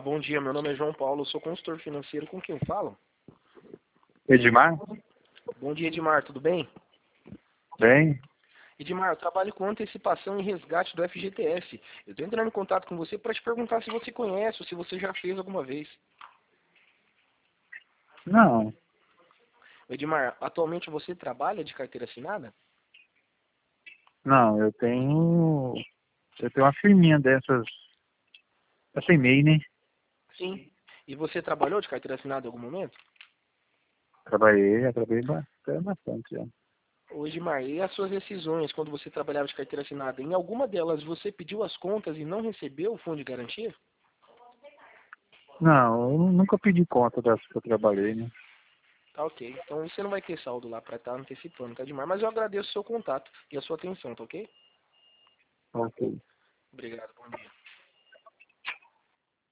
bom dia. Meu nome é João Paulo, eu sou consultor financeiro. Com quem eu falo? Edmar? Bom dia, Edmar, tudo bem? Bem? Edmar, eu trabalho com antecipação e resgate do FGTS. Eu estou entrando em contato com você para te perguntar se você conhece ou se você já fez alguma vez. Não, Edmar, atualmente você trabalha de carteira assinada? não, eu tenho uma firminha dessas, essa e-mail, né? Sim. E você trabalhou de carteira assinada em algum momento? Já trabalhei bastante, já. Ô, Edmar, e as suas decisões quando você trabalhava de carteira assinada? Em alguma delas você pediu as contas e não recebeu o fundo de garantia? Não, eu nunca pedi conta das que eu trabalhei, né? Tá ok. Então você não vai ter saldo lá para estar antecipando, tá, Edmar? Mas eu agradeço o seu contato e a sua atenção, tá ok? Ok.